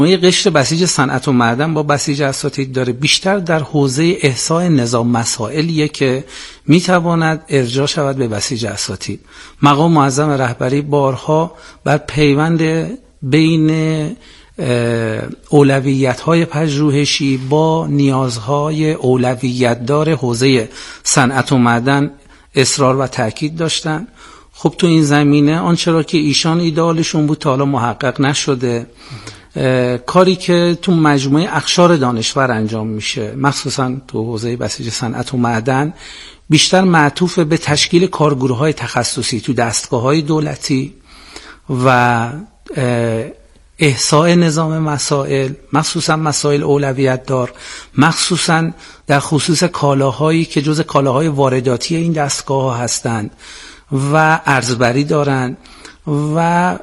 قشر بسیج صنعت و معدن با بسیج اساتید داره بیشتر در حوزه احصاء نظام مسائلیه که میتواند ارجاع شود به بسیج اساتید. مقام معظم رهبری بارها بر پیوند بین اولویت‌های پژوهشی با نیازهای اولویت‌دار حوزه صنعت و معدن اصرار و تاکید داشتن. خب تو این زمینه آنچه را که ایشان ایدئالشون بود تا حالا محقق نشده. کاری که تو مجموعه اقشار دانشور انجام میشه مخصوصا تو حوزه بسیج صنعت و معدن بیشتر معطوف به تشکیل کارگروه‌های تخصصی تو دستگاه‌های دولتی و احصاء نظام مسائل، مخصوصا مسائل اولویت دار، مخصوصا در خصوص کالاهایی که جز کالاهای وارداتی این دستگاه ها هستند و ارزبری دارند و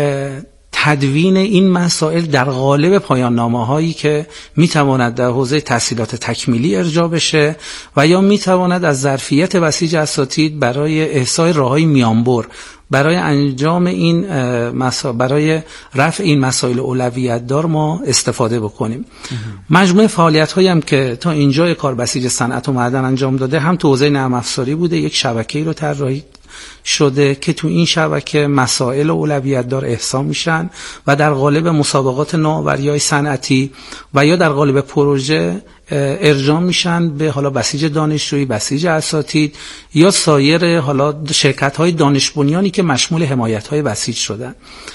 تدوین این مسائل در قالب پایان نامه هایی که میتواند در حوزه تحصیلات تکمیلی ارجاع بشه و یا میتواند از ظرفیت بسیج اساتید برای احصای راههای میانبر برای انجام این برای رفع این مسائل اولویت دار ما استفاده بکنیم. مجموعه فعالیت هایی هم که تا اینجای کار بسیج صنعت و معدن انجام داده هم تو حوزه نرم افزاری بوده. یک شبکه‌ای رو طراحی شده که تو این شبکه مسائل اولویت دار احصا میشن و در قالب مسابقات نوآوری‌های صنعتی و یا در قالب پروژه ارجاع میشن به حالا بسیج دانشجویی، بسیج اساتید یا سایر حالا شرکت‌های دانش بنیانی که مشمول حمایت‌های بسیج شدن.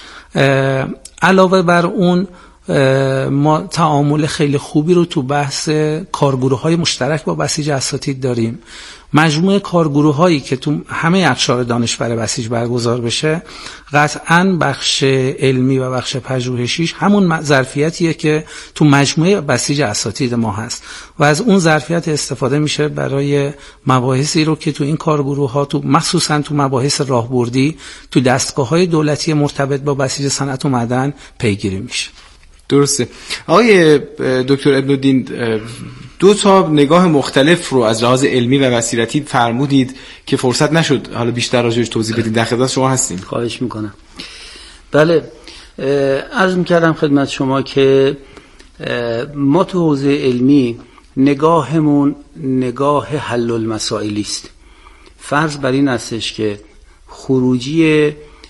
علاوه بر اون ما تعامل خیلی خوبی رو تو بحث کارگروه‌های مشترک با بسیج اساتید داریم. مجموعه کارگروه‌هایی که تو همه اقشار دانشور بسیج برگزار بشه قطعاً بخش علمی و بخش پژوهشیش همون ظرفیتیه که تو مجموعه بسیج اساتید ما هست و از اون ظرفیت استفاده میشه برای مباحثی رو که تو این کارگروه‌ها تو مخصوصاً تو مباحث راهبردی تو دستگاه‌های دولتی مرتبط با بسیج صنعت و معدن پیگیری میشه. درسته. آقای دکتر ابن الدین، دو تا نگاه مختلف رو از لحاظ علمی و بصیرتی فرمودید که فرصت نشد حالا بیشتر راجعش توضیح بدید. در خدمت شما هستیم. خواهش میکنم. بله، عرض میکردم خدمت شما که ما تو حوزه علمی نگاهمون نگاه حل المسائلی است. فرض بر این هستش که خروجی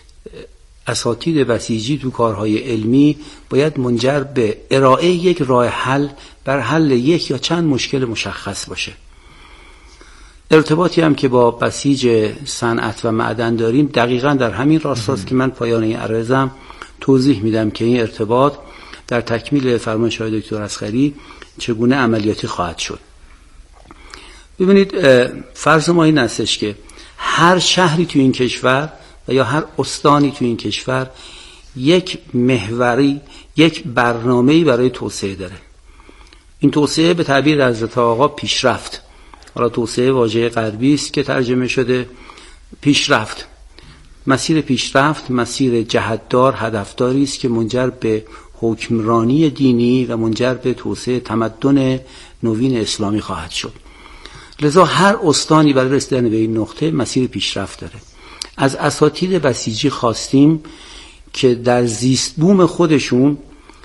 اساتید بسیجی تو کارهای علمی باید منجر به ارائه یک راه حل بر حل یک یا چند مشکل مشخص باشه. ارتباطی هم که با بسیج صنعت و معدن داریم دقیقاً در همین راستاست که من پایان این عرضم توضیح میدم که این ارتباط در تکمیل فرمایش های دکتر اصغری چگونه عملیاتی خواهد شد. ببینید، فرض ما این هستش که هر شهری تو این کشور و یا هر استانی تو این کشور یک محوری، یک برنامه‌ای برای توسعه داره. این توسعه به تعبیر حضرت آقا پیشرفت، حالا توسعه واژه غربی است که ترجمه شده پیشرفت. مسیر پیشرفت مسیر جهتدار، هدفداری است که منجر به حکمرانی دینی و منجر به توسعه تمدن نوین اسلامی خواهد شد. لذا هر استانی برای رسیدن به این نقطه مسیر پیشرفت داره. از اساتید بسیجی خواستیم که در زیست بوم خودشون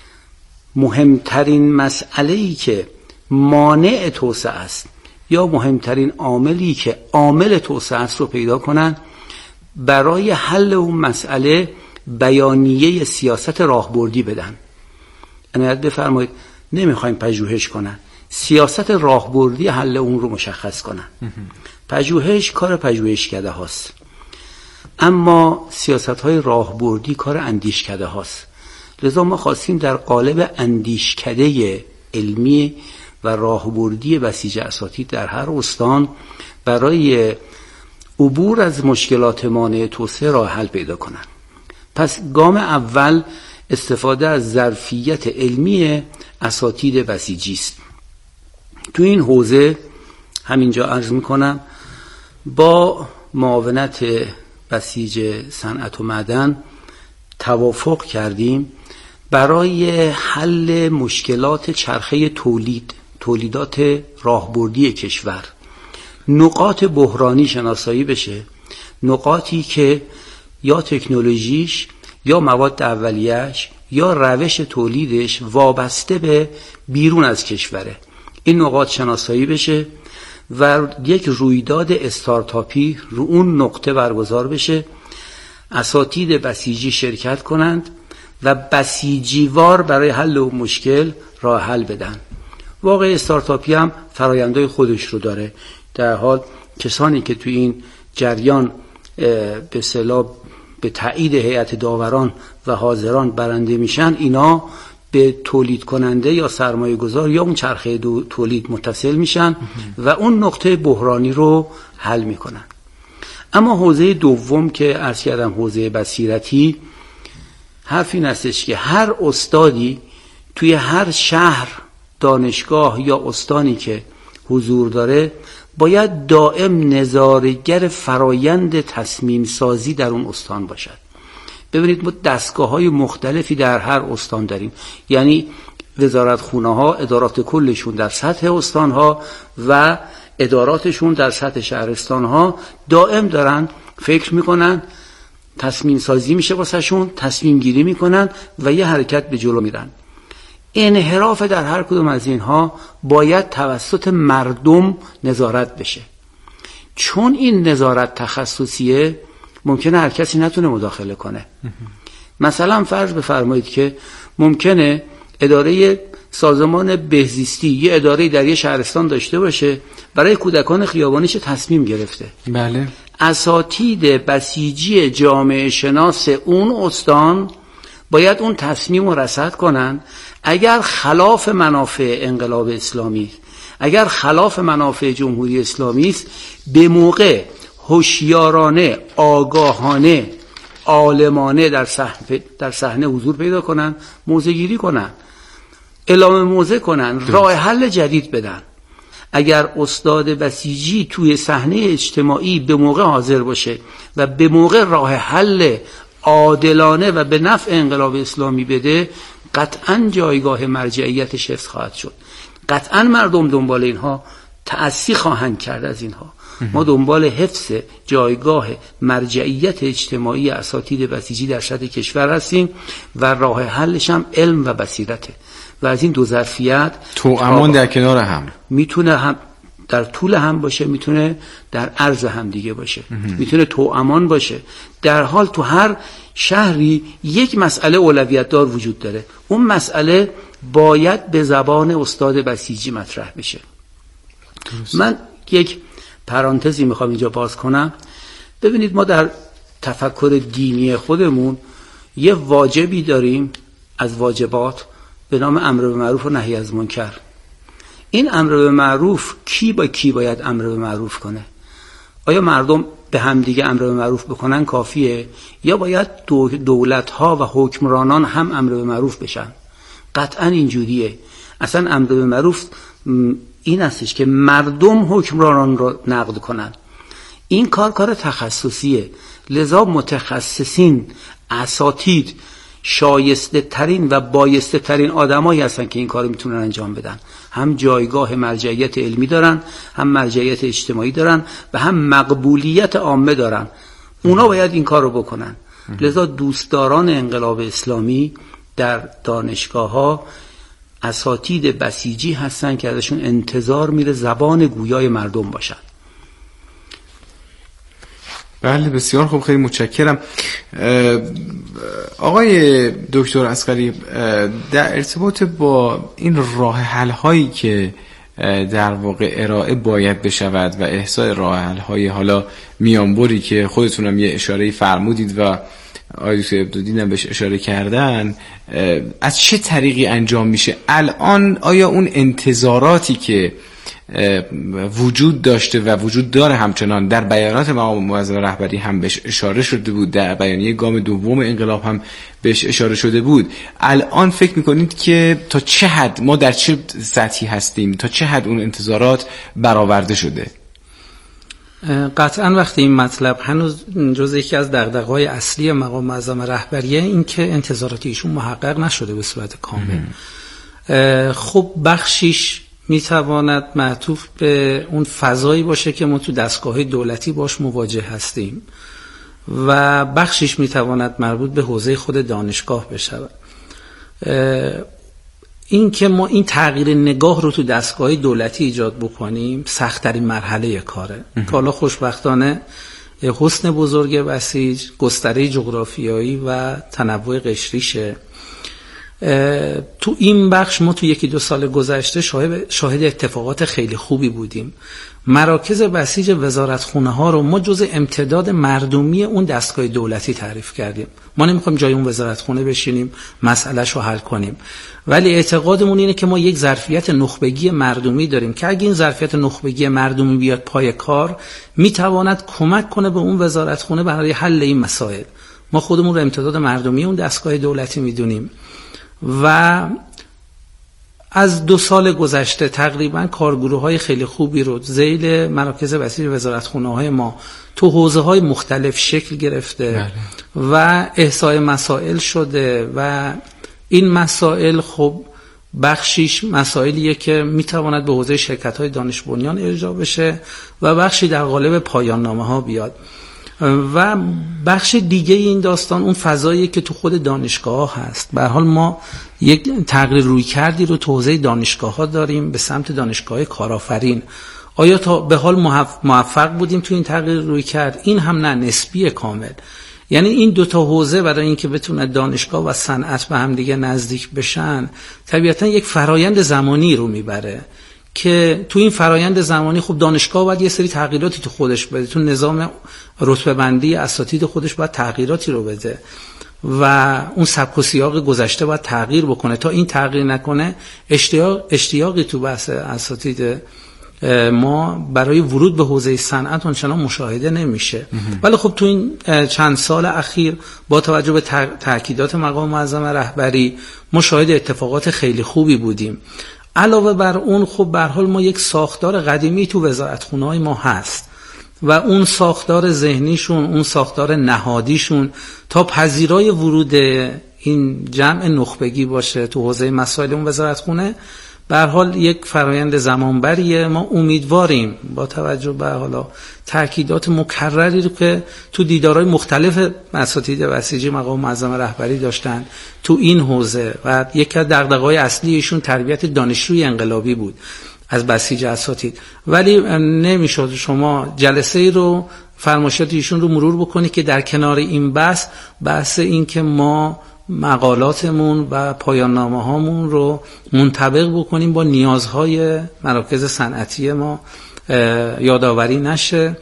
مهمترین مسئله‌ای که مانع توسعه است یا مهمترین عاملی که عامل توسعه است رو پیدا کنن، برای حل اون مسئله بیانیه سیاست راهبردی بدن. عنایت بفرمایید، نمیخوایم پژوهش کنن، سیاست راهبردی حل اون رو مشخص کنن. پژوهش کار پژوهشکده هاست، اما سیاست‌های راهبردی کار اندیشکده هاست. لذا ما خواستیم در قالب اندیشکده علمی و راهبردی بسیج اساتید در هر استان برای عبور از مشکلات مانع توسعه راه حل پیدا کنند. پس گام اول استفاده از ظرفیت علمی اساتید بسیجی است. تو این حوزه همینجا عرض میکنم با معاونت بسیج صنعت و معدن توافق کردیم برای حل مشکلات چرخه تولیدات راهبردی کشور نقاط بحرانی شناسایی بشه، نقاطی که یا تکنولوژیش یا مواد اولیه‌اش یا روش تولیدش وابسته به بیرون از کشوره. این نقاط شناسایی بشه و یک رویداد استارتاپی رو اون نقطه برگزار بشه، اساتید بسیجی شرکت کنند و بسیجیوار برای حل اون مشکل راه حل بدن. واقع استارتاپی هم فرآیندهای خودش رو داره. در حال کسانی که تو این جریان به اصطلاح به تایید هیئت داوران و حاضران برنده میشن، اینا به تولید کننده یا سرمایه گذار یا اون چرخه تولید متصل میشن و اون نقطه بحرانی رو حل میکنن. اما حوزه دوم که عرض کردم، حوزه بصیرتی، حرف این هستش که هر استادی توی هر شهر، دانشگاه یا استانی که حضور داره باید دائم نظاره‌گر فرایند تصمیم سازی در اون استان باشد. ببینید ما دستگاه‌های مختلفی در هر استان داریم، یعنی وزارتخونه‌ها ادارات کلشون در سطح استان‌ها و اداراتشون در سطح شهرستان‌ها دائم دارن فکر میکنن، تصمیم سازی میشه واسهشون، تصمیم گیری میکنن و یه حرکت به جلو میرن. انحراف در هر کدوم از اینها باید توسط مردم نظارت بشه. چون این نظارت تخصصیه ممکنه هر کسی نتونه مداخله کنه. مثلا فرض بفرمایید که ممکنه اداره سازمان بهزیستی یه اداره در یه شهرستان داشته باشه، برای کودکان خیابانیش تصمیم گرفته. بله. اساتید بسیجی جامعه شناس اون استان باید اون تصمیم رو رصد کنن. اگر خلاف منافع انقلاب اسلامی، اگر خلاف منافع جمهوری اسلامی است، به موقع هوشیارانه، آگاهانه، عالمانه در صحنه حضور پیدا کنن، موضع گیری کنن، اعلام موضع کنن، راه حل جدید بدن. اگر استاد بسیجی توی صحنه اجتماعی به موقع حاضر باشه و به موقع راه حل عادلانه و به نفع انقلاب اسلامی بده، قطعاً جایگاه مرجعیتش حفظ خواهد شد. قطعاً مردم دنبال اینها تأسی خواهند کرد از اینها. ما دنبال حفظ جایگاه مرجعیت اجتماعی اساتید بسیجی در سطح کشور هستیم و راه حلش هم علم و بصیرته و از این دو ظرفیت توأمان در کنار هم میتونه هم در طول هم باشه، میتونه در عرض هم دیگه باشه، میتونه توأمان باشه. در حال تو هر شهری یک مسئله اولویت دار وجود داره، اون مسئله باید به زبان استاد بسیجی مطرح بشه. من یک پرانتزی میخوام اینجا باز کنم. ببینید ما در تفکر دینی خودمون یه واجبی داریم از واجبات به نام امر به معروف و نهی از منکر. این امر به معروف کی با کی باید امر به معروف کنه؟ آیا مردم به هم دیگه امر به معروف بکنن کافیه یا باید دولت‌ها و حکمرانان هم امر به معروف بشن؟ قطعاً اینجوریه. اصلا امر به معروف این هستش که مردم حکمرانان رو نقد کنن. این کار تخصصیه، لذا متخصصین، اساتید شایسته ترین و بایسته ترین آدمایی هستن که این کارو میتونن انجام بدن. هم جایگاه مرجعیت علمی دارن، هم مرجعیت اجتماعی دارن و هم مقبولیت عامه دارن. اونا باید این کارو بکنن. لذا دوستداران انقلاب اسلامی در دانشگاه‌ها اساتید بسیجی هستن که ازشون انتظار میره زبان گویای مردم باشن. بله بسیار خوب، خیلی متشکرم. آقای دکتر عسقری، در ارتباط با این راه حل هایی که در واقع ارائه باید بشود و احصای راه حل های حالا میانبری که خودتونم یه اشاره فرمودید و آقای دکتر ابن‌الدین هم بهش اشاره کردن، از چه طریقی انجام میشه الان؟ آیا اون انتظاراتی که وجود داشته و وجود داره همچنان در بیانات مقام معظم رهبری هم بهش اشاره شده بود، در بیانیه گام دوم انقلاب هم بهش اشاره شده بود، الان فکر میکنید که تا چه حد ما در چه سطحی هستیم، تا چه حد اون انتظارات برآورده شده؟ قطعا وقتی این مطلب هنوز جز یکی از دغدغه‌های اصلی مقام معظم رهبریه، این که انتظارات ایشون محقق نشده به صورت کامل. خب بخشیش میتواند معطوف به اون فضایی باشه که ما تو دستگاه‌های دولتی باش مواجه هستیم و بخشیش میتواند مربوط به حوزه خود دانشگاه بشود. این که ما این تغییر نگاه رو تو دستگاه دولتی ایجاد بکنیم سخت‌ترین مرحله کاره. که حالا خوشبختانه حسن بزرگ بسیج، گستره جغرافیایی و تنوع قشریشه. تو این بخش ما تو 1-2 سال گذشته شاهد اتفاقات خیلی خوبی بودیم. مراکز بسیج وزارتخونه ها رو ما جز امتداد مردمی اون دستگاه دولتی تعریف کردیم. ما نمیخوایم جای اون وزارتخونه بشینیم مسئله‌شو حل کنیم، ولی اعتقادمون اینه که ما یک ظرفیت نخبگی مردمی داریم که اگه این ظرفیت نخبگی مردمی بیاد پای کار میتواند کمک کنه به اون وزارتخونه برای حل این مسائل. ما خودمون رو امتداد مردمی اون دستگاه دولتی میدونیم و از 2 سال گذشته تقریبا کارگروه‌های خیلی خوبی رو ذیل مراکز بسیج وزارتخونه‌های ما تو حوزه‌های مختلف شکل گرفته و احصای مسائل شده و این مسائل خب بخشیش مسائلیه که میتواند به حوزه شرکت‌های دانش بنیان ارجاع بشه و بخشی در قالب پایان نامه‌ها بیاد و بخش دیگه این داستان اون فضایی که تو خود دانشگاه هست. به هر حال ما یک تغییر روی کردی رو تو حوزه دانشگاه‌ها داریم به سمت دانشگاه کارآفرین. آیا تا به حال موفق بودیم تو این تغییر روی کرد؟ این هم نه، نسبی کامل. یعنی این 2 تا حوزه برای اینکه بتونه دانشگاه و صنعت به هم دیگه نزدیک بشن طبیعتا یک فرایند زمانی رو میبره که تو این فرایند زمانی خب دانشگاه باید یه سری تغییراتی تو خودش بده، تو نظام رتبه بندی اساتید خودش باید تغییراتی رو بده و اون سبک و سیاق گذشته باید تغییر بکنه. تا این تغییر نکنه اشتیاقی تو بحث اساتید ما برای ورود به حوزه صنعت اونچنان مشاهده نمیشه. ولی خب تو این چند سال اخیر با توجه به تاکیدات مقام معظم رهبری ما شاهد اتفاقات خیلی خوبی بودیم. علاوه بر اون خب به هر حال ما یک ساختار قدیمی تو وزارتخونه‌های ما هست و اون ساختار ذهنیشون، اون ساختار نهادیشون تا پذیرای ورود این جمع نخبگی باشه تو حوزه مسائل اون وزارتخونه به هر حال یک فرایند زمانبریه. ما امیدواریم با توجه به حالا تاکیدات مکرری رو که تو دیدارهای مختلف اساتید بسیجی مقام معظم رهبری داشتن تو این حوزه و یکی از دغدغه‌های اصلی ایشون تربیت دانشجوی انقلابی بود از بسیج اساتید، ولی نمیشد شما جلسه ای رو فرمایشات ایشون رو مرور بکنی که در کنار این بحث این که ما مقالاتمون و پایان نامه هامون رو منطبق بکنیم با نیازهای مراکز صنعتی ما یادآوری نشه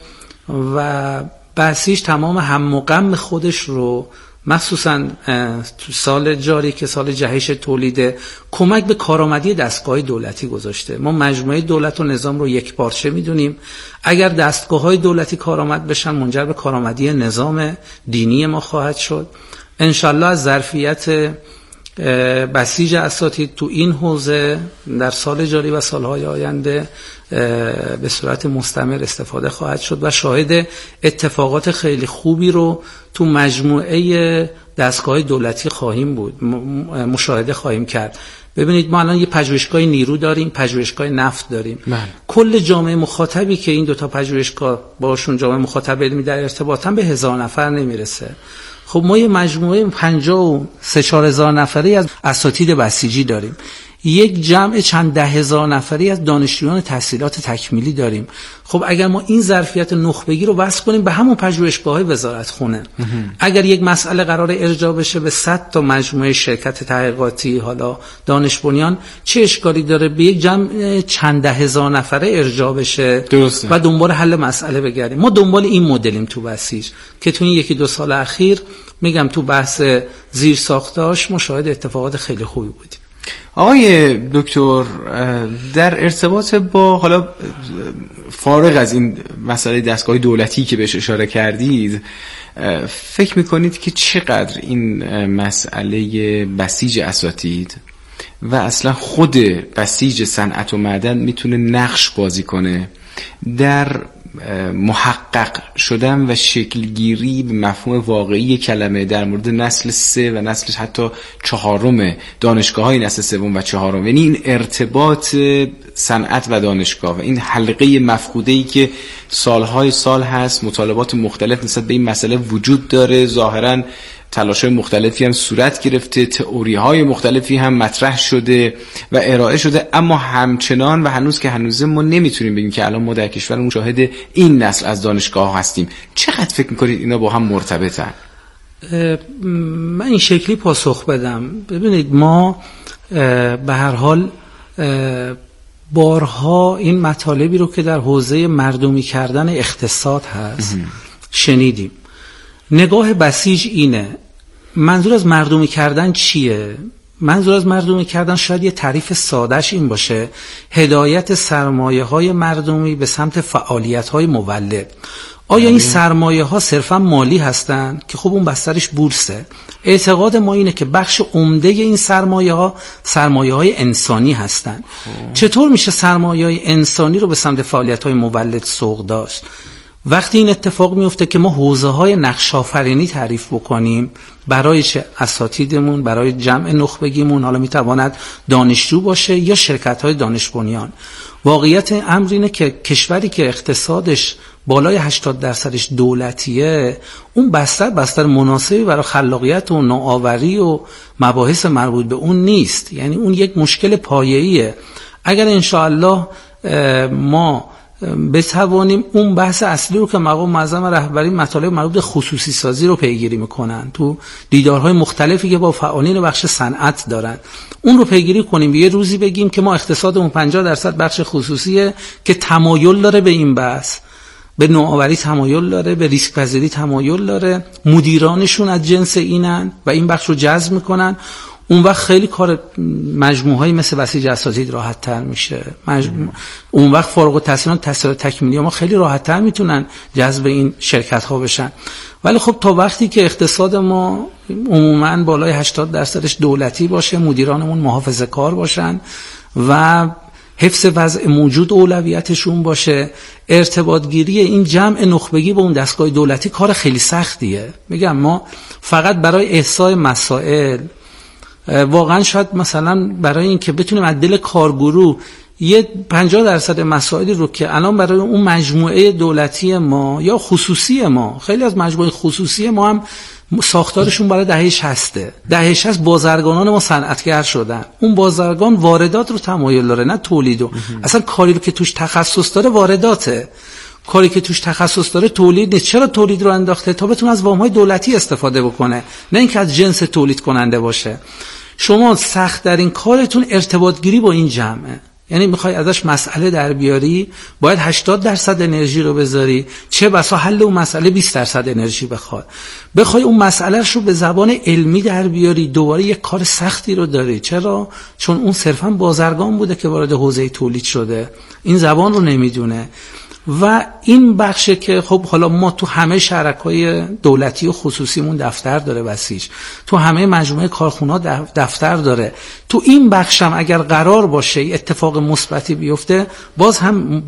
و بحثیش تمام هم و غم خودش رو مخصوصا تو سال جاری که سال جهش تولید کمک به کارآمدی دستگاه دولتی گذاشته. ما مجموعه دولت و نظام رو یک پارچه میدونیم. اگر دستگاه‌های دولتی کارآمد بشن منجر به کارآمدی نظام دینی ما خواهد شد. انشالله از ظرفیت بسیج اساتید تو این حوزه در سال جاری و سالهای آینده به صورت مستمر استفاده خواهد شد و شاهد اتفاقات خیلی خوبی رو تو مجموعه دستگاه دولتی خواهیم بود، مشاهده خواهیم کرد. ببینید ما الان یه پژوهشگاه نیرو داریم، پژوهشگاه نفت داریم. کل جامعه مخاطبی که این 2 تا پژوهشگاه باشون جامعه مخاطب علمی در ارتباطن به 1000 نفر نمیرسه. خب ما یه مجموعه 53-4 هزار نفری از اساتید بسیجی داریم، یک جمع چند 10,000 نفری از دانشجویان تحصیلات تکمیلی داریم. خب اگر ما این ظرفیت نخبگی رو وصل کنیم به همون پژوهشگاه‌های وزارتخونه، اگر یک مسئله قرار ارجاع بشه به 100 تا مجموعه شرکت تحقیقاتی حالا دانش بنیان، چه اشکالی داره به یک جمع چند 10,000 نفره ارجاع بشه درسته. و دنبال حل مسئله بگردیم. ما دنبال این مدلیم تو بسیج که تو این 1-2 سال اخیر میگم تو بحث زیر ساختاش مشاهده اتفاقات خیلی خوبی بودیم. آقای دکتر در ارتباط با حالا فارغ از این مسئله دستگاه دولتی که بهش اشاره کردید، فکر میکنید که چقدر این مسئله بسیج اساتید و اصلا خود بسیج صنعت و معدن میتونه نقش بازی کنه در محقق شدن و شکلگیری به مفهوم واقعی کلمه در مورد نسل 3 و نسل حتی 4 دانشگاه‌های نسل 3 و 4، یعنی این ارتباط صنعت و دانشگاه و این حلقه مفقوده‌ای که سالهای سال هست مطالبات مختلف نسبت به این مسئله وجود داره، ظاهراً تلاش‌های مختلفی هم صورت گرفته، تئوری‌های مختلفی هم مطرح شده و ارائه شده، اما همچنان و هنوز که هنوزه ما نمیتونیم بگیم که الان ما در کشورمون شاهد این نسل از دانشگاه هستیم. چقدر فکر میکنید اینا با هم مرتبطن؟ من این شکلی پاسخ بدم. ببینید ما به هر حال بارها این مطالبی رو که در حوزه مردمی کردن اقتصاد هست شنیدیم. نگاه بسیج اینه. منظور از مردمی کردن چیه؟ منظور از مردمی کردن شاید یه تعریف سادهش این باشه: هدایت سرمایه‌های مردمی به سمت فعالیت‌های مولد. آیا این سرمایه ها صرفا مالی هستند که خب اون بسترش بورسه؟ اعتقاد ما اینه که بخش عمده این سرمایه های انسانی هستند. چطور میشه سرمایه های انسانی رو به سمت فعالیت های مولد سوق داشت؟ وقتی این اتفاق میفته که ما حوزه های نقش آفرینی تعریف بکنیم برای چه اساتیدمون، برای جمع نخبگیمون، حالا میتواند دانشجو باشه یا شرکت های دانش بنیان. واقعیت امر اینه که کشوری که اقتصادش بالای 80% دولتیه، اون بستر مناسبی برای خلاقیت و نوآوری و مباحث مربوط به اون نیست. یعنی اون یک مشکل پایه‌ایه. اگر انشاءالله ما بتوانیم اون بحث اصلی رو که مقام معظم رهبری مطالب مربوط به خصوصی سازی رو پیگیری میکنن تو دیدارهای مختلفی که با فعالین بخش صنعت دارن، اون رو پیگیری کنیم، یه روزی بگیم که ما اقتصادمون 50% بخش خصوصیه که تمایل داره به این بحث، به نوآوری تمایل داره، به ریسک پذیری تمایل داره، مدیرانشون از جنس اینن و این بخش رو جذب میکنن. اون وقت خیلی کار مجموعهایی مثل بسیج اساتید راحت تر میشه. اون وقت فارغ التحصیلان تحصیلات تکمیلی ما خیلی راحت تر میتونن جذب این شرکت ها بشن. ولی خب تا وقتی که اقتصاد ما عموماً بالای 80%ش دولتی باشه، مدیرانمون محافظه کار باشن و حفظ وضع موجود اولویتشون باشه، ارتباط گیری این جمع نخبگی با اون دستگاه دولتی کار خیلی سختیه. میگم ما فقط برای احصای مسائل واقعا شاید مثلا برای این که بتونیم از دل کارگروه یه 50% مسائلی رو که الان برای اون مجموعه دولتی ما یا خصوصی ما، خیلی از مجموعه خصوصی ما هم ساختارشون برای دهه 60 دهه 60 بازرگانان ما صنعتگر شدن. اون بازرگان واردات رو تمایل داره نه تولیدو. اصلا کاری رو که توش تخصص داره وارداته، کاری که توش تخصص داره تولید نیست. چرا تولید رو انداخته؟ تا بتونه از وام‌های دولتی استفاده بکنه، نه اینکه از جنس تولید کننده باشه. شما سخت در این کارتون ارتباط گیری با این جمعه. یعنی میخوای ازش مسئله در بیاری، باید 80% انرژی رو بذاری، چه بسا حل اون مسئله 20% انرژی بخوای اون مسئله رو به زبان علمی در بیاری، دوباره یک کار سختی رو داری. چرا؟ چون اون صرفا بازرگان بوده که وارد حوزه تولید شده، این زبان رو نمیدونه. و این بخشه که خب حالا ما تو همه شرکای دولتی و خصوصیمون دفتر داره بسیج، تو همه مجموعه کارخونه‌ها دفتر داره. تو این بخشم اگر قرار باشه اتفاق مثبتی بیفته، باز هم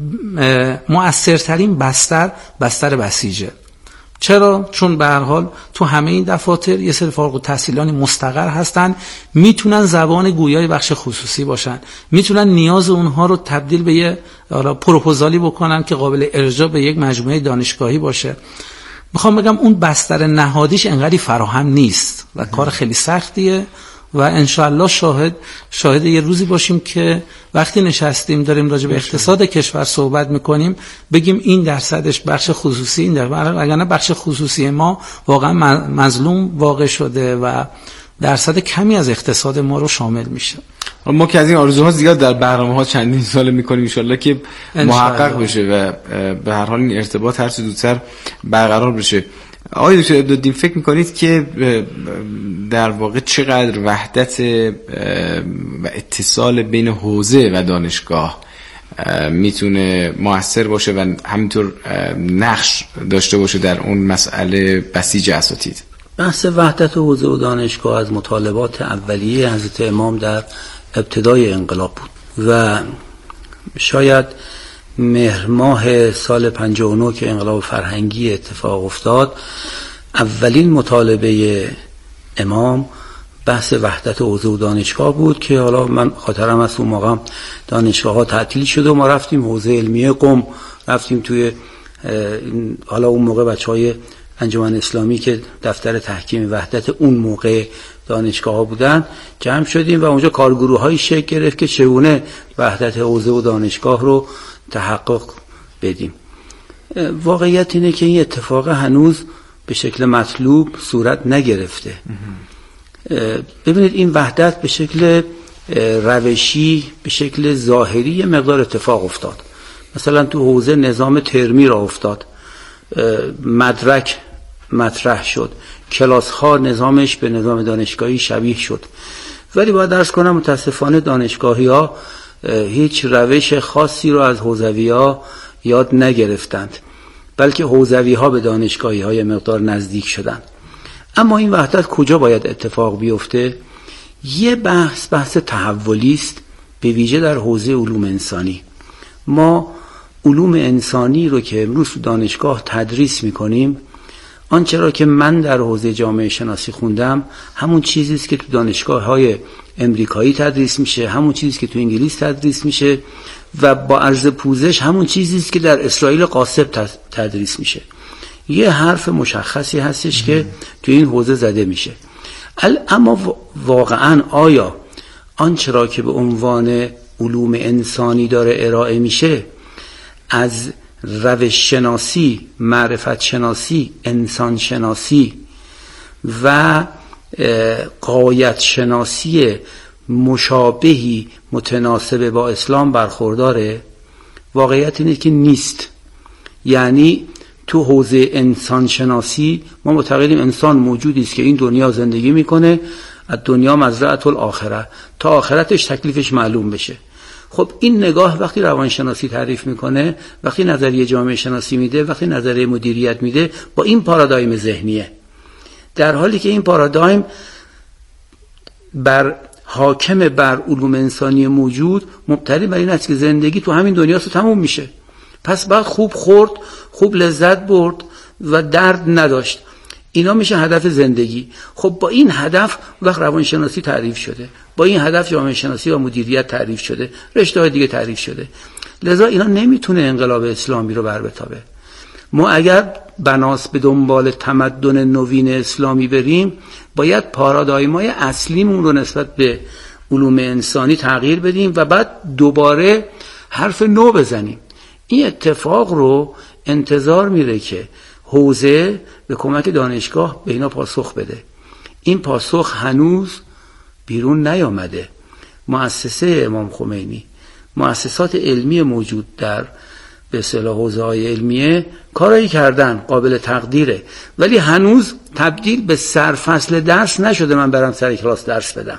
مؤثرترین بستر بسیجه. چرا؟ چون به هر حال تو همه این دفاتر یه سری فارغ التحصیلانی مستقر هستن، میتونن زبان گویای بخش خصوصی باشن، میتونن نیاز اونها رو تبدیل به یه پروپوزالی بکنن که قابل ارجاع به یک مجموعه دانشگاهی باشه. میخوام بگم اون بستر نهادیش انقدر فراهم نیست و کار خیلی سختیه و انشاءالله شاهد یه روزی باشیم که وقتی نشستیم داریم راجع به اقتصاد کشور صحبت میکنیم بگیم این درصدش بخش خصوصی، این وگرنه بخش خصوصی ما واقعا مظلوم واقع شده و درصد کمی از اقتصاد ما رو شامل میشه. ما که از این آرزوها زیاد در برنامه‌ها چندین سال میکنیم، انشالله که محقق بشه و به هر حال این ارتباط هر چه زودتر برقرار بشه. آقای دکتر عبدالدین، فکر میکنید که در واقع چقدر وحدت و اتصال بین حوزه و دانشگاه میتونه مؤثر باشه و همینطور نقش داشته باشه در اون مسئله بسیج اساتید؟ بحث وحدت حوزه و دانشگاه از مطالبات اولیه حضرت امام در ابتدای انقلاب بود و شاید مهر ماه سال 59 که انقلاب فرهنگی اتفاق افتاد، اولین مطالبه امام بحث وحدت حوزه و دانشگاه بود که حالا من خاطرم از اون موقع دانشگاه ها تعطیل شده و ما رفتیم حوزه علمیه قم، رفتیم توی حالا اون موقع بچهای انجمن اسلامی که دفتر تحکیم وحدت اون موقع دانشگاه ها بودن جمع شدیم و اونجا کارگروه های شکل گرفت که چگونه وحدت حوزه و دانشگاه رو تحقق بدیم. واقعیت اینه که این اتفاق هنوز به شکل مطلوب صورت نگرفته. ببینید این وحدت به شکل روشی، به شکل ظاهری مقدار اتفاق افتاد. مثلا تو حوزه نظام ترمی را افتاد، مدرک مطرح شد، کلاس ها نظامش به نظام دانشگاهی شبیه شد. ولی باید درس کنم متاسفانه دانشگاهی ها هیچ روش خاصی رو از حوزوی ها یاد نگرفتند، بلکه حوزوی ها به دانشگاهی های مقدار نزدیک شدند. اما این وحدت کجا باید اتفاق بیفته؟ یه بحث تحولی است، به ویژه در حوزه علوم انسانی. ما علوم انسانی رو که امروز دانشگاه تدریس میکنیم، آنچه را که من در حوزه جامعه شناسی خوندم همون چیزی است که تو دانشگاه‌های امریکایی تدریس میشه، همون چیزی است که تو انگلیس تدریس میشه و با عرض پوزش همون چیزی است که در اسرائیل قاصب تدریس میشه. یه حرف مشخصی هستش که تو این حوزه زده میشه. اما واقعا آیا آنچه را که به عنوان علوم انسانی داره ارائه میشه از روش شناسی، معرفت شناسی، انسان شناسی و غایت شناسی مشابهی متناسب با اسلام برخورداره؟ واقعیت اینه که نیست. یعنی تو حوزه انسان شناسی ما معتقدیم انسان موجودی است که این دنیا زندگی میکنه، از دنیا مزرعة الاخره، تا آخرتش تکلیفش معلوم بشه. خب این نگاه وقتی روانشناسی تعریف میکنه، وقتی نظریه جامعه شناسی میده، وقتی نظریه مدیریت میده، با این پارادایم ذهنیه، در حالی که این پارادایم حاکم بر علوم انسانی موجود مبتنی بر این است که زندگی تو همین دنیاست و تموم میشه. پس بعد خوب خورد، خوب لذت برد و درد نداشت. اینا میشه هدف زندگی. خب با این هدف وقت روانشناسی تعریف شده، با این هدف جامعه شناسی و مدیریت تعریف شده، رشته‌های دیگه تعریف شده. لذا اینا نمیتونه انقلاب اسلامی رو بربتابه. ما اگر بناس به دنبال تمدن نوین اسلامی بریم، باید پارادایم‌های اصلیمون رو نسبت به علوم انسانی تغییر بدیم و بعد دوباره حرف نو بزنیم. این اتفاق رو انتظار میره که حوزه به کمک دانشگاه به اینا پاسخ بده. این پاسخ هنوز بیرون نیامده. مؤسسه امام خمینی، مؤسسات علمی موجود در به اصطلاح حوزه‌های علمیه کارایی کردن، قابل تقدیره، ولی هنوز تبدیل به سرفصل درس نشده من برم سر کلاس درس بدم.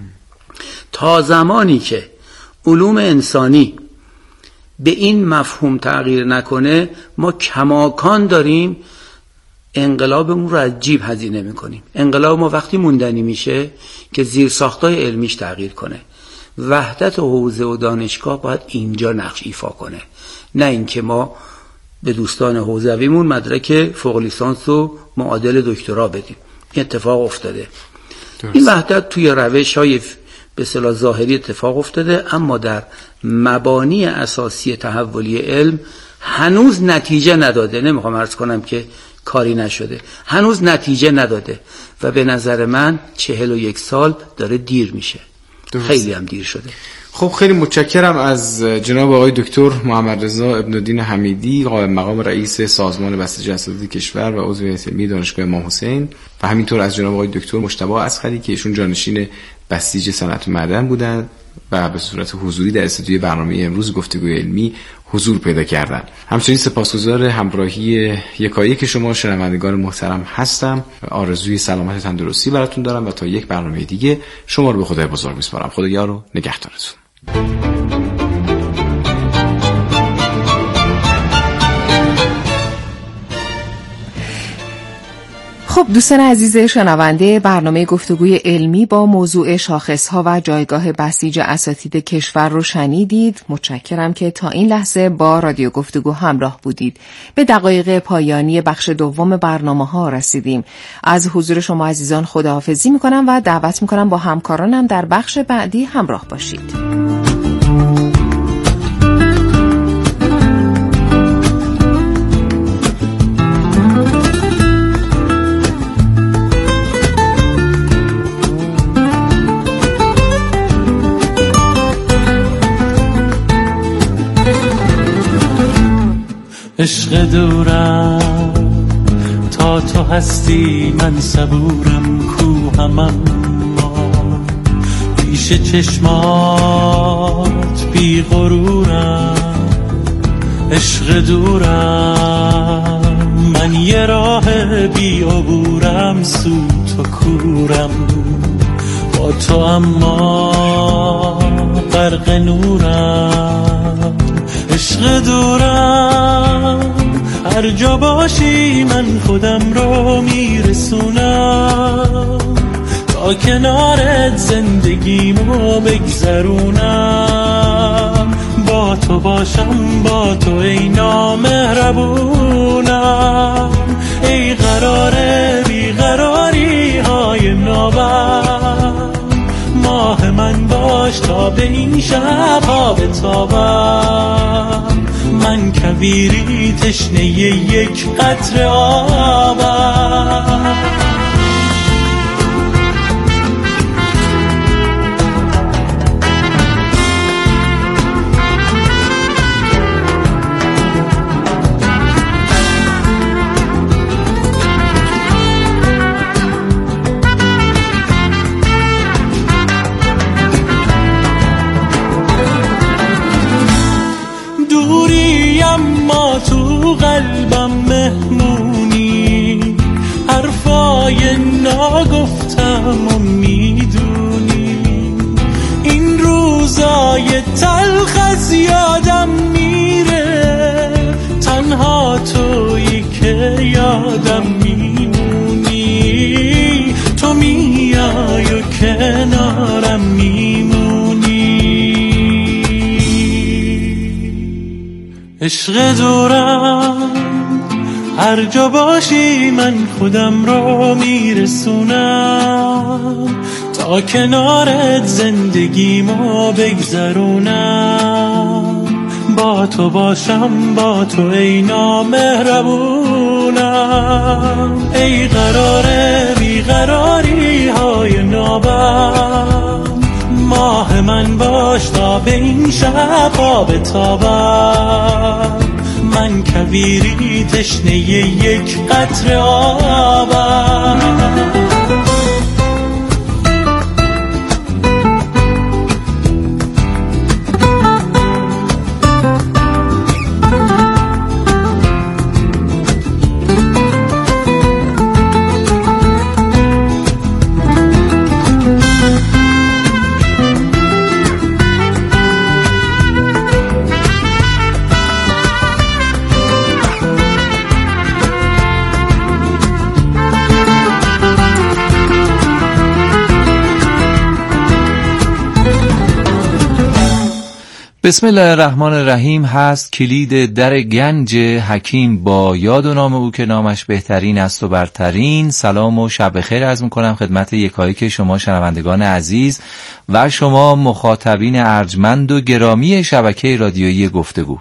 تا زمانی که علوم انسانی به این مفهوم تغییر نکنه، ما کماکان داریم انقلابمون رو از جیب هزینه میکنیم. انقلاب ما وقتی موندنی میشه که زیر ساختای علمیش تغییر کنه. وحدت حوزه و دانشگاه باید اینجا نقش ایفا کنه، نه اینکه ما به دوستان حوزویمون مدرک فوق لیسانس و معادل دکترا بدیم. این اتفاق افتاده. درست. این وحدت توی روش‌های به اصطلاح ظاهری اتفاق افتاده، اما در مبانی اساسی تحولی علم هنوز نتیجه نداده. نمیخوام عرض کنم که کاری نشده، هنوز نتیجه نداده و به نظر من 41 سال داره دیر میشه. درست. خیلی هم دیر شده. خب خیلی متشکرم از جناب آقای دکتر محمد رضا ابن الدین حمیدی، قائم مقام رئیس سازمان بسیج اساتید کشور و عضو هیئت علمی دانشگاه امام حسین، و همینطور از جناب آقای دکتر مجتبی اصغری که ایشون جانشین بسیج صنعت معدن بودند و به صورت حضوری در استودیوی برنامه امروز گفتگوی علمی حضور پیدا کردن. همچنین سپاسگزار همراهی یکایک شما شنوندگان محترم هستم. آرزوی سلامت و تندرستی براتون دارم و تا یک برنامه دیگه شما رو به خدای بزرگ میسپارم. خدا یار و نگهدارتون. خب دوستان عزیز شنونده، برنامه گفتگوی علمی با موضوع شاخص‌ها و جایگاه بسیج اساتید کشور رو شنیدید. متشکرم که تا این لحظه با رادیو گفتگو همراه بودید. به دقایق پایانی بخش دوم برنامه‌ها رسیدیم. از حضور شما عزیزان خداحافظی می‌کنم و دعوت می‌کنم با همکارانم در بخش بعدی همراه باشید. عشق دورم تا تو هستی من صبورم کوهم اما پیش چشمات بی غرورم عشق دورم من یه راه بی عبورم سوت و کورم با تو اما غرق نورم عشق دورم هر جا باشی من خودم رو میرسونم تا کنارت زندگیمو بگذرونم با تو باشم با تو ای نامهربونم ای قرار بیقراری های نابم ماه من باش تا به این شبها بتابم من کویری تشنه یک قطره آبم تو قلبم مهمونی حرفای ناگفتم و میدونی این روزای تلخ از یادم میره تنها تویی که یادم میمونی تو میای و کنارم میمونی عشق دورم هر جا باشی من خودم رو میرسونم تا کنارت زندگیمو بگذرونم با تو باشم با تو ای نامهربونم ای قرار بیقراری های نابم ماه من باش تا به این شبها بتابم من کویری تشنه یک قطره آبم بسم الله الرحمن الرحیم هست کلید در گنج حکیم با یاد و نام او که نامش بهترین است و برترین. سلام و شب بخیر عرض می‌کنم خدمت یکایک شما شنوندگان عزیز و شما مخاطبین ارجمند و گرامی شبکه رادیویی گفتگو.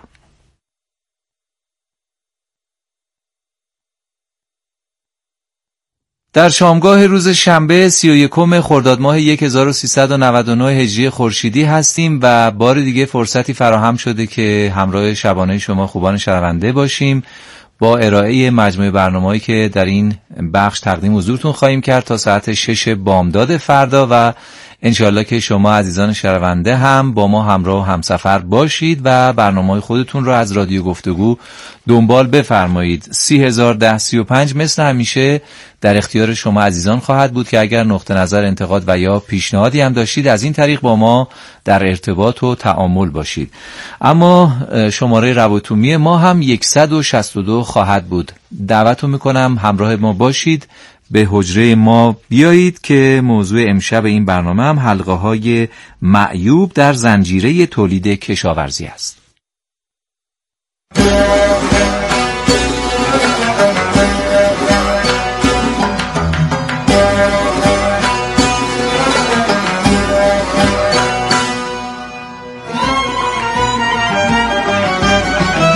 در شامگاه روز شنبه 31 خرداد ماه 1399 هجری خورشیدی هستیم و بار دیگه فرصتی فراهم شده که همراه شبانه شما خوبان شنونده باشیم با ارائه مجموعه برنامه‌ای که در این بخش تقدیم حضورتون خواهیم کرد تا ساعت 6 بامداد فردا و انشالله که شما عزیزان شنونده هم با ما همراه و همسفر باشید و برنامه‌های خودتون رو از رادیو گفتگو دنبال بفرمایید. 301035 مثل همیشه در اختیار شما عزیزان خواهد بود که اگر نقطه نظر، انتقاد و یا پیشنهادی هم داشتید از این طریق با ما در ارتباط و تعامل باشید. اما شماره روابطومی ما هم 162 خواهد بود. دعوتتون میکنم همراه ما باشید، به حجره ما بیایید که موضوع امشب این برنامه هم حلقه های معیوب در زنجیره تولید کشاورزی است.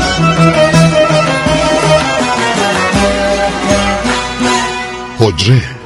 حجره